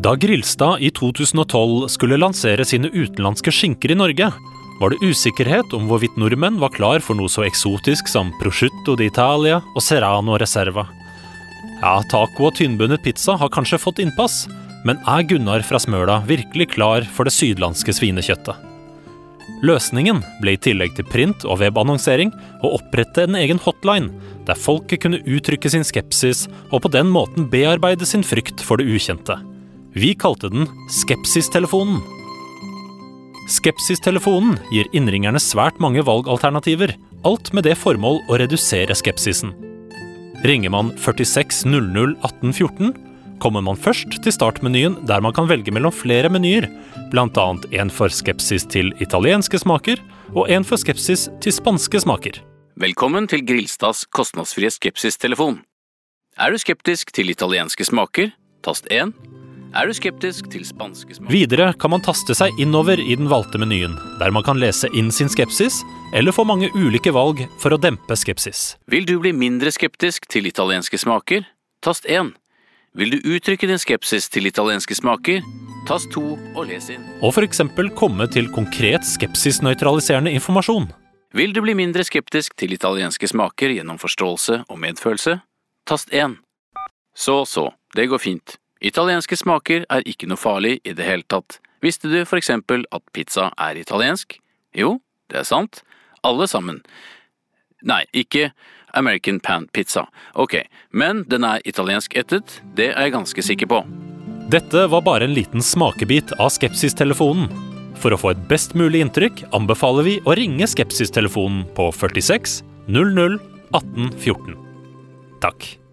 Da Grillstad i 2012 skulle lansere sine utenlandske skinker i Norge, var det usikkerhet om hvorvidt nordmenn var klar for noe så eksotisk som prosciutto d'Italia og serrano reserva. Ja, taco og tynnbundet pizza har kanskje fått innpass, men er Gunnar fra Smøla virkelig klar for det sydlandske svinekjøttet? Løsningen ble i tillegg til print- og webannonsering å opprette en egen hotline, der folket kunne uttrykke sin skepsis og på den måten bearbeide sin frykt for det ukjente. Vi kalte den Skepsis-telefonen. Skepsis-telefonen gir innringerne svært mange valgalternativer, alt med det formål å redusere skepsisen. Ringer man 46 00 18 14, kommer man først til startmenyen der man kan velge mellom flere menyer, blant annet en for skepsis til italienske smaker og en for skepsis til spanske smaker. Velkommen til Grillstads kostnadsfrie skepsis-telefon. Er du skeptisk til italienske smaker? Tast 1. Er du skeptisk til spanske smaker? Videre kan man taste seg innover i den valgte menyen, der man kan lese inn sin skepsis, eller få mange ulike valg for å dempe skepsis. Vil du bli mindre skeptisk til italienske smaker? Tast 1. Vil du uttrykke din skepsis til italienske smaker? Tast 2 og les inn. Og for eksempel komme til konkret skepsis-nøytraliserende informasjon. Vil du bli mindre skeptisk til italienske smaker gjennom forståelse og medfølelse? Tast 1. Så, det går fint. Italienske smaker er ikke noe farlig i det hele tatt. Visste du for eksempel at pizza er italiensk? Jo, det er sant. Alle sammen. Nei, ikke American Pan Pizza. Ok, men den er italiensk ættet, det er jeg ganske sikker på. Dette var bare en liten smakebit av Skepsis-telefonen. For å få et best mulig inntrykk anbefaler vi å ringe Skepsis-telefonen på 46 00 18 14. Takk.